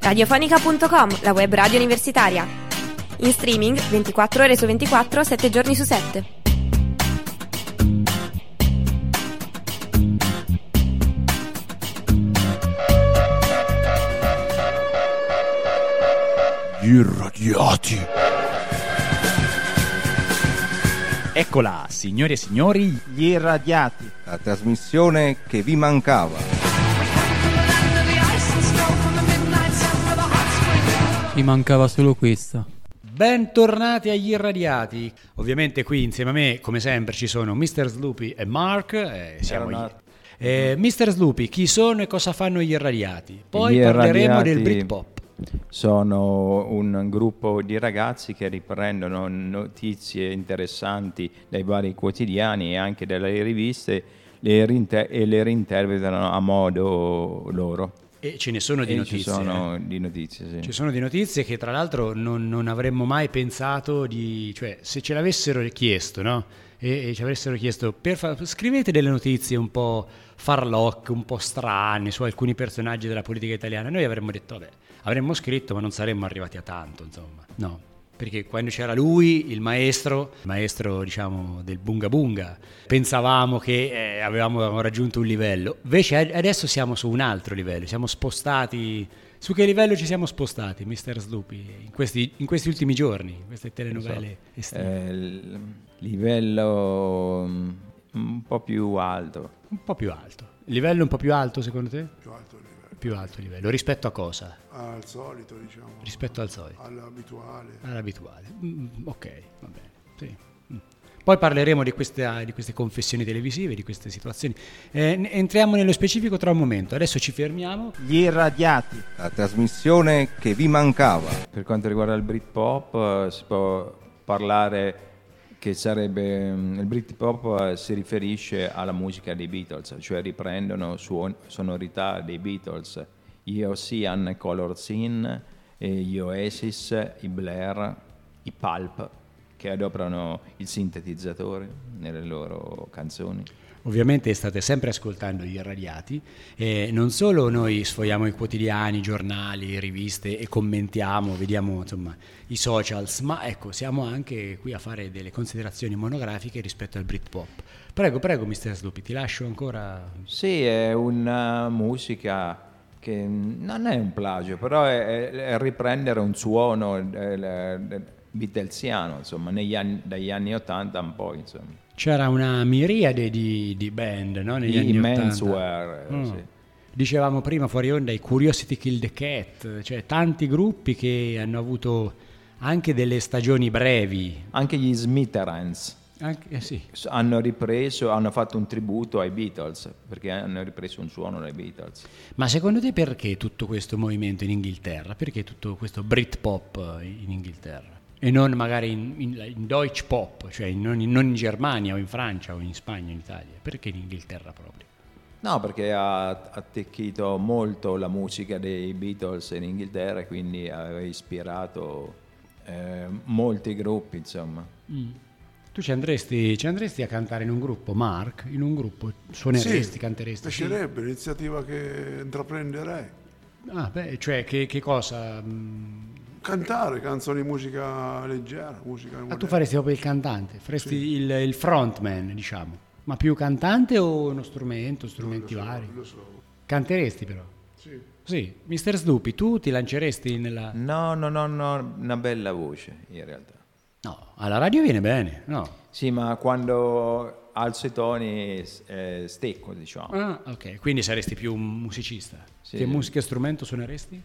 Radiofonica.com, la web radio universitaria. In streaming 24 ore su 24, 7 giorni su 7. Gli irradiati. Eccola, signore e signori, Gli irradiati. La trasmissione che vi mancava. Mi mancava solo questa. bentornati agli irradiati. Ovviamente qui insieme a me, come sempre, ci sono Mr. Sloopy e Mark. Mr. Sloopy, chi sono e cosa fanno gli irradiati? Poi parleremo del Britpop. Sono un gruppo di ragazzi che riprendono notizie interessanti dai vari quotidiani e anche dalle riviste e le reinterpretano a modo loro. E ce ne sono di notizie. Ci sono di notizie, sì. Ci sono di notizie che tra l'altro non avremmo mai pensato cioè se ce l'avessero chiesto, no? E ci avessero chiesto scrivete delle notizie un po' farlocche, un po' strane su alcuni personaggi della politica italiana, noi avremmo detto vabbè, avremmo scritto ma non saremmo arrivati a tanto, insomma. No, perché quando c'era lui, il maestro diciamo del bunga bunga, pensavamo che avevamo raggiunto un livello, invece adesso siamo su un altro livello, siamo spostati. Su che livello ci siamo spostati, Mr. Sloopy, in questi ultimi giorni, in queste telenovele estive? Livello un po' più alto. Un po' più alto. Il livello un po' più alto secondo te? Più alto il livello. Più alto il livello. Rispetto a cosa? Al solito, diciamo. Rispetto al solito. All'abituale. All'abituale. Ok, va bene. Sì. Poi parleremo di queste confessioni televisive, di queste situazioni. Entriamo nello specifico tra un momento. Adesso ci fermiamo. Gli irradiati, la trasmissione che vi mancava. Per quanto riguarda il Britpop, si può parlare che sarebbe il Britpop si riferisce alla musica dei Beatles, cioè riprendono sonorità dei Beatles, gli Ocean Color Scene, gli Oasis, i Blair, i Pulp, che adoperano il sintetizzatore nelle loro canzoni. Ovviamente state sempre ascoltando gli irradiati e non solo noi sfogliamo i quotidiani, i giornali, riviste e commentiamo, vediamo insomma i socials, ma ecco siamo anche qui a fare delle considerazioni monografiche rispetto al Britpop. Prego Mr. Sloopy, ti lascio ancora. Sì, è una musica che non è un plagio, però è riprendere un suono beatlesiano, insomma, dagli anni 80 un po', insomma. C'era una miriade di band, no? Negli anni 80. Menswear, sì. Dicevamo prima fuori onda i Curiosity Killed the Cat, cioè tanti gruppi che hanno avuto anche delle stagioni brevi. Anche gli Smithereens Sì. hanno fatto un tributo ai Beatles, perché hanno ripreso un suono dai Beatles. Ma secondo te perché tutto questo movimento in Inghilterra? Perché tutto questo Britpop in Inghilterra? E non magari in Deutsch Pop, cioè non in Germania o in Francia o in Spagna o in Italia? Perché in Inghilterra proprio? No, perché ha attecchito molto la musica dei Beatles in Inghilterra e quindi aveva ispirato molti gruppi, insomma. Tu ci andresti a cantare in un gruppo, Mark? In un gruppo suoneresti, sì, canteresti? piacerebbe, l'iniziativa che intraprenderei. Ah, beh, cioè che cosa? Cantare canzoni, musica leggera, musica moderna. Tu faresti proprio il cantante, faresti Sì. il frontman, diciamo. Ma più cantante o uno strumenti vari? Lo so. Canteresti però? Sì. Sì. Mr. Sloopy, tu ti lanceresti nella... No, una bella voce in realtà. No, alla radio viene bene, no? Sì, ma quando alzo i toni stecco, diciamo. Ah, ok, quindi saresti più un musicista. Sì. Che strumento suoneresti?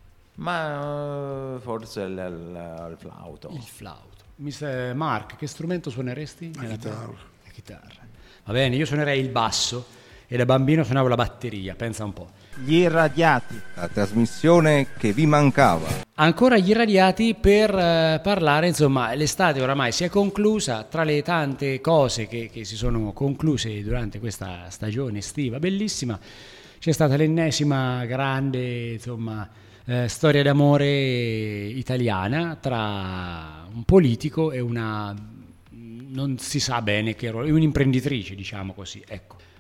Ma forse il flauto. Il flauto. Mr. Mark, che strumento suoneresti? La chitarra. La chitarra. Va bene, io suonerei il basso e da bambino suonavo la batteria, pensa un po'. Gli irradiati, la trasmissione che vi mancava. Ancora gli irradiati per parlare, insomma, l'estate oramai si è conclusa, tra le tante cose che si sono concluse durante questa stagione estiva bellissima, c'è stata l'ennesima grande, insomma, storia d'amore italiana tra un politico e una, non si sa bene che ruolo, un'imprenditrice, diciamo così, ecco.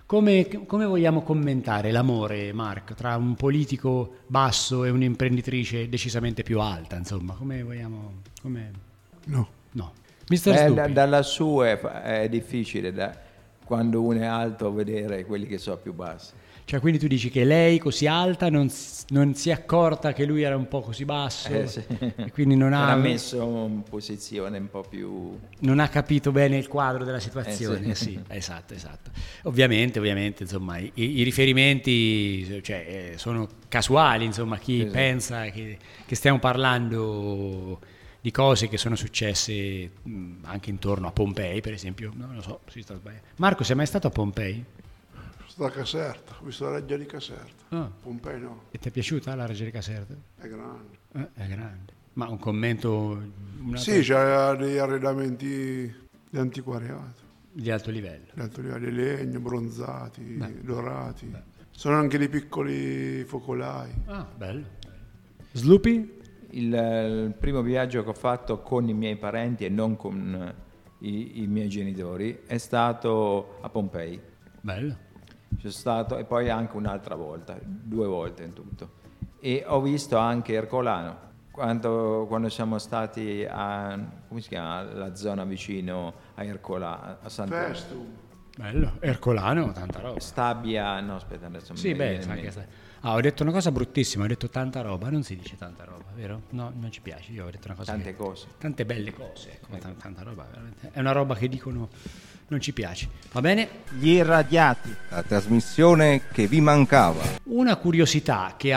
Come vogliamo commentare l'amore, Mark, tra un politico basso e un'imprenditrice decisamente più alta, insomma, come vogliamo... No. No. Mister Stupi. Dalla sua è difficile quando uno è alto vedere quelli che sono più bassi. Cioè, quindi tu dici che lei così alta non si è accorta che lui era un po' così basso, Sì. e quindi non Era ha messo in posizione un po' più... non ha capito bene il quadro della situazione. Sì. Sì, esatto. Ovviamente, insomma, i riferimenti, cioè, sono casuali, insomma, chi Sì. pensa che stiamo parlando di cose che sono successe anche intorno a Pompei, per esempio, no, non lo so, si sta sbagliando. Marco, sei mai stato a Pompei? Sono stato a Caserta, ho visto la reggia di Caserta. Ah. Pompei no, E ti è piaciuta la Reggia di Caserta? è grande. È grande. Ma un commento Sì, c'ha degli arredamenti di antiquariato, di alto livello. di alto livello, di legno, bronzati, dorati. Sono anche dei piccoli focolai. Ah, bello. Sloopy? Il primo viaggio che ho fatto con i miei parenti e non con i miei genitori è stato a Pompei. Bello. C'è stato, e poi anche un'altra volta, 2 volte in tutto. E ho visto anche Ercolano, quando siamo stati come si chiama, la zona vicino a Ercolano, a Santa Festum. Bello. Ercolano, tanta roba. Stabia, no aspetta adesso Sì, mi beh, viene in anche mente. ho detto una cosa bruttissima, ho detto tanta roba, non si dice tanta roba, vero? No, non ci piace, io ho detto una cosa Tante cose. tante belle cose, ecco, ma tanta roba, veramente. È una roba che dicono non ci piace. Va bene? Gli irradiati. La trasmissione che vi mancava. Una curiosità che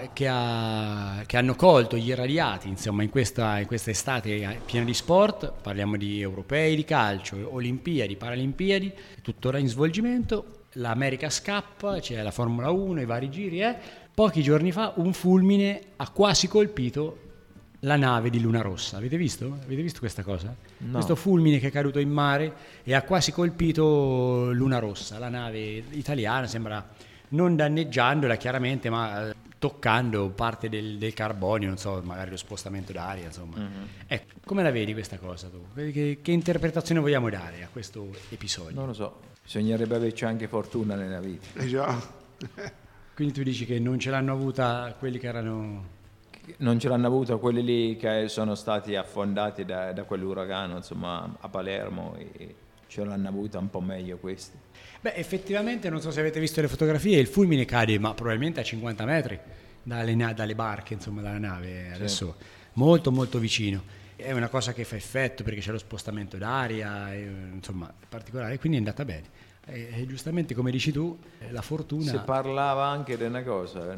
hanno colto gli irradiati, insomma, in questa estate piena di sport, parliamo di europei di calcio, Olimpiadi, Paralimpiadi, è tuttora in svolgimento, l'America's Cup, c'è la Formula 1, i vari giri, pochi giorni fa un fulmine ha quasi colpito la nave di Luna Rossa. Avete visto? Avete visto questa cosa? No. Questo fulmine che è caduto in mare e ha quasi colpito Luna Rossa, la nave italiana, sembra non danneggiandola chiaramente, ma toccando parte del carbonio, non so, magari lo spostamento d'aria, insomma. Ecco, come la vedi questa cosa tu? Che interpretazione vogliamo dare a questo episodio? Non lo so, bisognerebbe averci anche fortuna nella vita. Già. Quindi tu dici che non ce l'hanno avuta quelli che erano... Non ce l'hanno avuto quelli lì che sono stati affondati da quell'uragano, insomma, a Palermo, e ce l'hanno avuta un po' meglio questi. Beh, effettivamente, non so se avete visto le fotografie, il fulmine cade, ma probabilmente a 50 metri dalle barche, insomma, dalla nave, adesso molto molto vicino. È una cosa che fa effetto perché c'è lo spostamento d'aria, insomma, è particolare, quindi è andata bene. E giustamente, come dici tu, la fortuna... Si parlava anche di una cosa,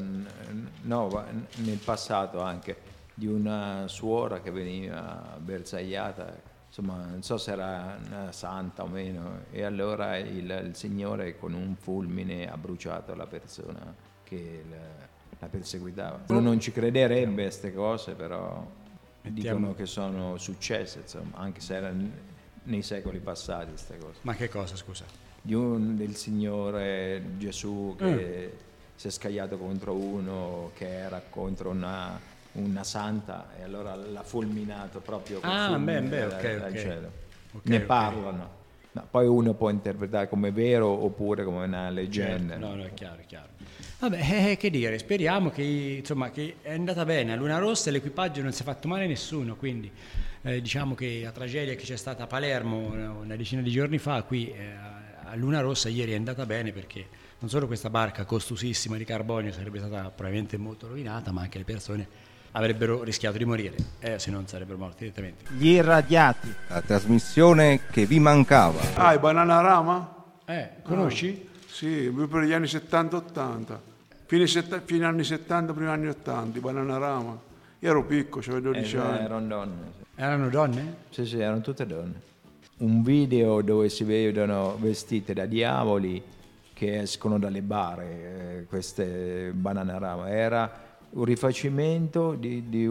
nel passato anche, di una suora che veniva bersagliata, insomma, non so se era una santa o meno, e allora il Signore con un fulmine ha bruciato la persona che la perseguitava. Uno non ci crederebbe a queste cose, però dicono che sono successe, insomma, anche se erano nei secoli passati queste cose. Ma che cosa, scusa? Del Signore Gesù che si è scagliato contro uno che era contro una santa, e allora l'ha fulminato proprio col fulmine dal cielo. Ne parlano. No, poi uno può interpretare come vero oppure come una leggenda. No, è chiaro. Vabbè, che dire, speriamo che è andata bene a Luna Rossa e l'equipaggio non si è fatto male a nessuno, quindi diciamo che la tragedia che c'è stata a Palermo una decina di giorni fa, qui a Luna Rossa ieri è andata bene, perché non solo questa barca costosissima di carbonio sarebbe stata probabilmente molto rovinata, ma anche le persone avrebbero rischiato di morire, se non sarebbero morti direttamente. Gli irradiati. La trasmissione che vi mancava. Ah, i Bananarama? Conosci? Sì, lui per gli anni 70-80. Fine anni 70, primi anni 80, i Bananarama. Io ero piccolo, avevo 12 anni. Erano donne. Erano donne? Sì, erano tutte donne. Un video dove si vedono vestite da diavoli che escono dalle bare, queste Bananarama. Era un rifacimento di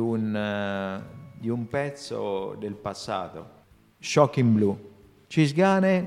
un pezzo del passato. Shocking Blue. She's gone,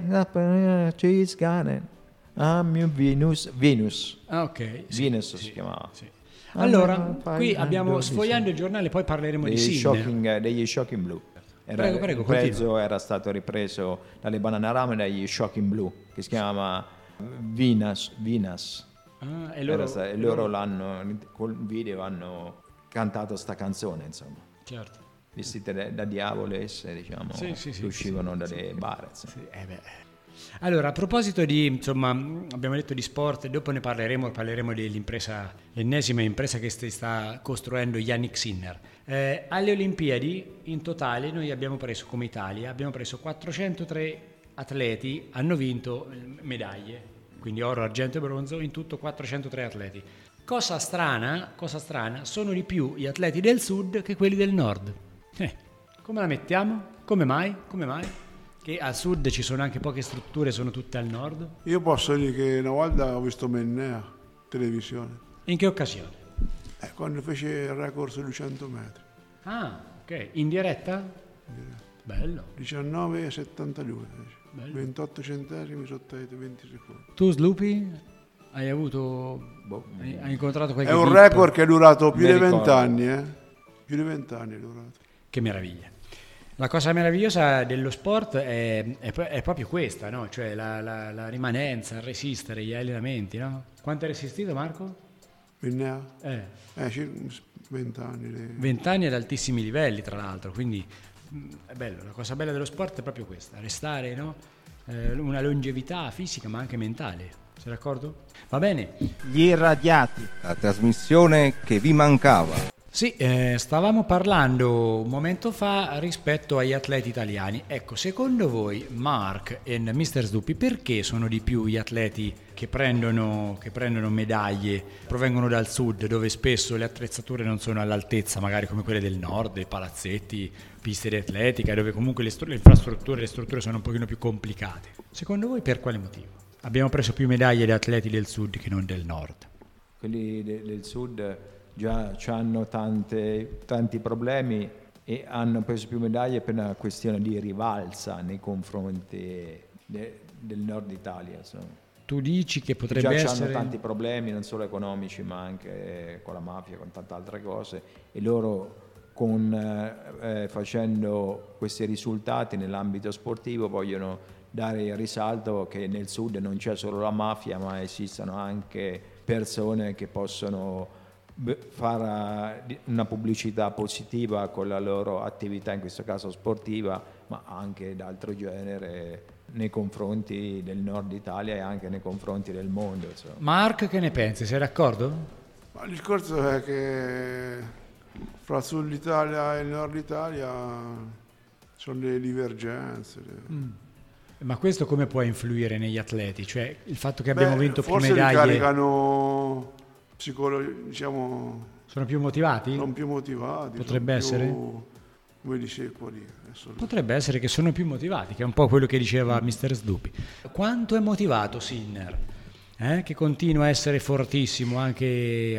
I'm Venus. Ah, ok. Venus si chiamava. Sì. Allora, qui abbiamo, sfogliando il giornale, poi parleremo di Sin. Degli Shocking Blue. Prego, il pezzo era stato ripreso dalle Bananarama e dagli Shocking Blue, che si chiama Vinas. Ah, e E loro l'hanno, col video hanno cantato sta canzone, insomma. Certo. Vestite da diavolesse, diciamo, che uscivano dalle bar. Sì, Allora, a proposito di, insomma, abbiamo detto di sport, dopo ne parleremo dell'impresa, l'ennesima impresa che si sta costruendo Yannick Sinner. Alle Olimpiadi, in totale, noi abbiamo preso, come Italia, 403 atleti, hanno vinto medaglie, quindi oro, argento e bronzo, in tutto 403 atleti. Cosa strana, sono di più gli atleti del sud che quelli del nord. Come la mettiamo? Come mai? Che al sud ci sono anche poche strutture, sono tutte al nord? Io posso dire che una volta ho visto Mennea, televisione. In che occasione? Quando fece il record sui 200 metri. Ah, ok. In diretta? Bello. 19,72. 28 centesimi sotto ai 20 secondi. Tu, Slupi, hai incontrato qualche È un VIP? record che è durato più di 20 anni, Più di 20 anni è durato. Che meraviglia. La cosa meravigliosa dello sport è proprio questa, no? Cioè la rimanenza, il resistere, gli allenamenti, no? Quanto hai resistito, Marco? Mennea? 20 anni. 20 anni ad altissimi livelli, tra l'altro, quindi è bello. La cosa bella dello sport è proprio questa, restare, no? Una longevità fisica ma anche mentale. Sei d'accordo? Va bene. Gli irradiati. La trasmissione che vi mancava. Sì, stavamo parlando un momento fa rispetto agli atleti italiani. Ecco, secondo voi, Mark e Mr. Sdupi, perché sono di più gli atleti che prendono medaglie, provengono dal sud, dove spesso le attrezzature non sono all'altezza, magari come quelle del nord, i palazzetti, piste di atletica, dove comunque le strutture sono un pochino più complicate? Secondo voi per quale motivo? Abbiamo preso più medaglie da atleti del sud che non del nord. Quelli del sud già hanno tanti problemi e hanno preso più medaglie per una questione di rivalsa nei confronti del nord Italia. Insomma. Tu dici che potrebbe essere... Hanno tanti problemi, non solo economici, ma anche con la mafia, con tante altre cose, e loro facendo questi risultati nell'ambito sportivo vogliono dare il risalto che nel sud non c'è solo la mafia, ma esistono anche persone che possono fare una pubblicità positiva con la loro attività, in questo caso sportiva, ma anche d'altro genere nei confronti del nord Italia e anche nei confronti del mondo. Insomma. Mark, che ne pensi? Sei d'accordo? Ma il discorso è che fra Sud Italia e Nord Italia sono delle divergenze. Ma questo come può influire negli atleti? Cioè il fatto che abbiamo vinto più medaglie... Forse li caricano diciamo... Sono più motivati? Sono più motivati. Potrebbe essere? Come dicevo lì. Potrebbe essere che sono più motivati, che è un po' quello che diceva Mr. Sdupi. Quanto è motivato Sinner? Che continua a essere fortissimo anche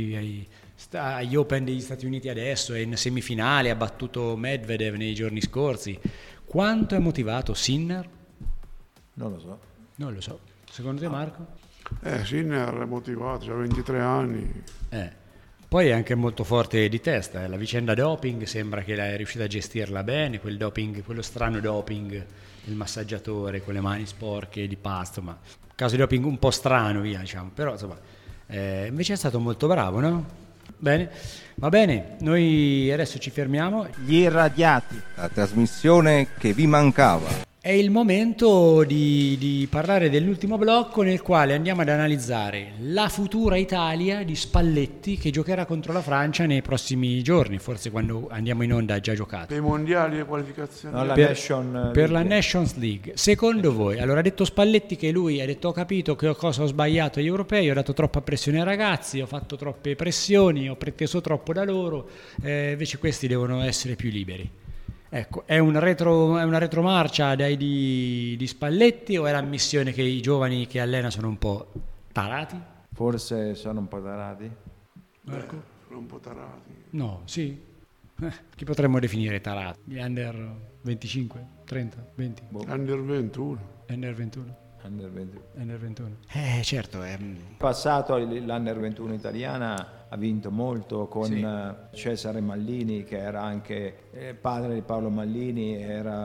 agli Open degli Stati Uniti adesso, è in semifinale, ha battuto Medvedev nei giorni scorsi. Quanto è motivato Sinner? Non lo so. Secondo te, Marco? Sinner è motivato, ha 23 anni. Poi è anche molto forte di testa. La vicenda doping sembra che è riuscita a gestirla bene, quello strano doping del massaggiatore con le mani sporche di pasto, ma caso di doping un po' strano, via, diciamo. Però insomma, invece è stato molto bravo, no? Bene, va bene, noi adesso ci fermiamo. Gli irradiati. La trasmissione che vi mancava. È il momento di parlare dell'ultimo blocco nel quale andiamo ad analizzare la futura Italia di Spalletti che giocherà contro la Francia nei prossimi giorni, forse quando andiamo in onda ha già giocato. Per i mondiali e qualificazioni? No, per la Nations League. Secondo voi, allora ha detto Spalletti che lui ha detto ho capito che cosa ho sbagliato agli europei, ho dato troppa pressione ai ragazzi, ho fatto troppe pressioni, ho preteso troppo da loro, invece questi devono essere più liberi. Ecco, è una retromarcia di Spalletti o è l'ammissione che i giovani che allena sono un po' tarati? Forse sono un po' tarati. Marco? Sono un po' tarati. No, sì. Chi potremmo definire tarati? Gli under 25, 30, 20? Under 21. Under 21. Under 21. Under 21. Certo. In passato l'Under 21 italiana ha vinto molto con Cesare Mallini, che era anche padre di Paolo Mallini, era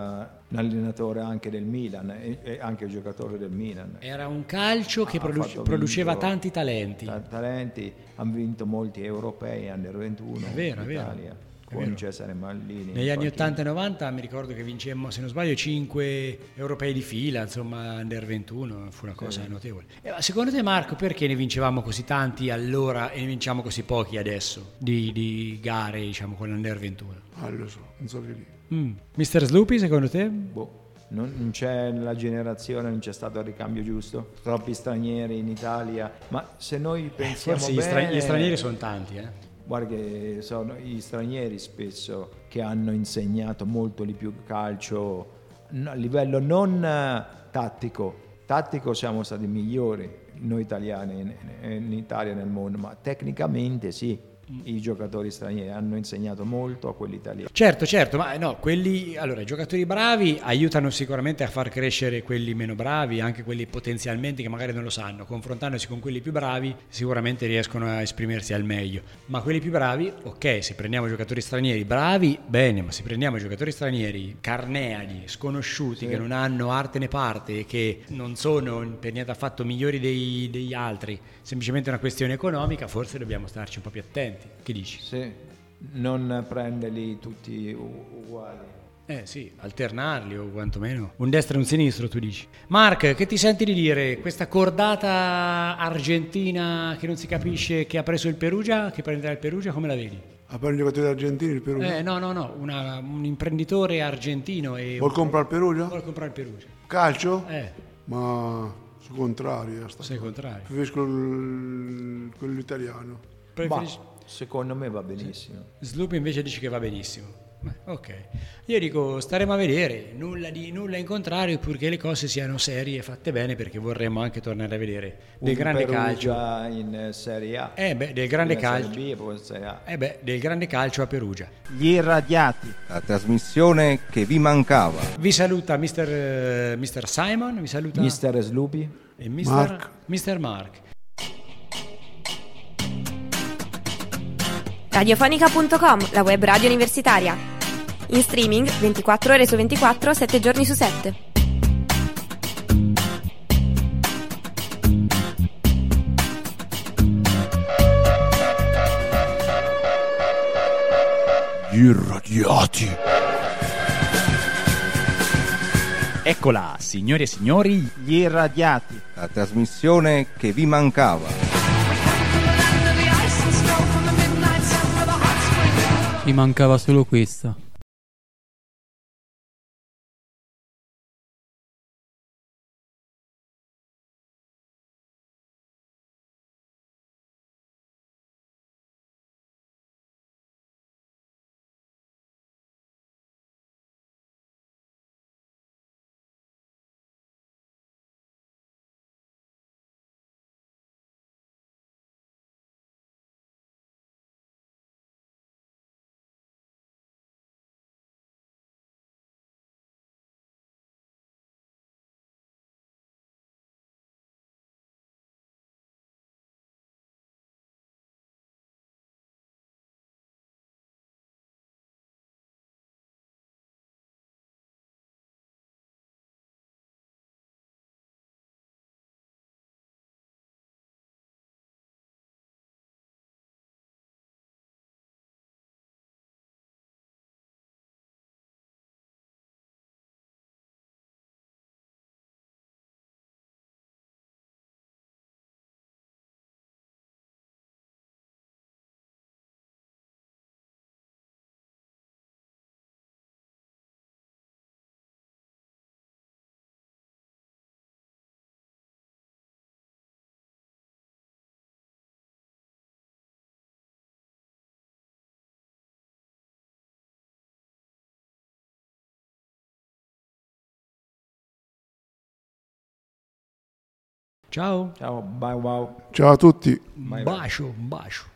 un allenatore anche del Milan e anche un giocatore del Milan. Era un calcio che Ha produceva vinto tanti talenti. Talenti, hanno vinto molti europei, under 21 È vero, in è vero. Italia, È con vero. Cesare Mallini. Negli anni infatti. 80 e 90 mi ricordo che vincemmo, se non sbaglio, 5 europei di fila, insomma, under 21, fu una cosa notevole. Ma secondo te, Marco, perché ne vincevamo così tanti allora e ne vinciamo così pochi adesso di gare, diciamo, con l'under 21? Lo so, non so che dire. Mister Sloopy, secondo te? Non c'è la generazione, non c'è stato il ricambio giusto, troppi stranieri in Italia, ma se noi pensiamo Forse bene, gli stranieri sono tanti, guarda che sono gli stranieri spesso che hanno insegnato molto di più calcio a livello non tattico siamo stati migliori noi italiani in Italia e nel mondo, ma tecnicamente sì. I giocatori stranieri hanno insegnato molto a quelli italiani. Certo, ma no, i giocatori bravi aiutano sicuramente a far crescere quelli meno bravi, anche quelli potenzialmente che magari non lo sanno. Confrontandosi con quelli più bravi sicuramente riescono a esprimersi al meglio. Ma quelli più bravi, ok, se prendiamo giocatori stranieri bravi, bene, ma se prendiamo giocatori stranieri carneadi, sconosciuti, che non hanno arte né parte e che non sono per niente affatto migliori degli altri, semplicemente una questione economica, forse dobbiamo starci un po' più attenti. Che dici? Sì, non prenderli tutti uguali. Sì, alternarli o quantomeno un destro e un sinistro, tu dici. Mark, che ti senti di dire? Questa cordata argentina che non si capisce, che ha preso il Perugia, che prenderà il Perugia, come la vedi? A parte i giocatori argentini, il Perugia. No, un imprenditore argentino Vuol comprare il Perugia? vuole comprare il Perugia. Calcio? Ma Sono contrario. sei contrario. Preferisco quello italiano. Preferisci... Secondo me va benissimo. Sloop invece dice che va benissimo. Ok, io dico staremo a vedere, nulla in contrario, purché le cose siano serie e fatte bene, perché vorremmo anche tornare a vedere del grande calcio in Serie A. del grande calcio. Serie B e poi in Serie A. Del grande calcio a Perugia. Gli irradiati. La trasmissione che vi mancava. Vi saluta Mr. Simon, vi saluta Mister Sloopy e Mr. Mark. Radiofonica.com, la web radio universitaria. In streaming 24 ore su 24, 7 giorni su 7. Gli irradiati. Eccola, signore e signori, Gli irradiati. La trasmissione che vi mancava. Mi mancava solo questa. Ciao. Ciao, bye wow. Ciao a tutti. Un bacio.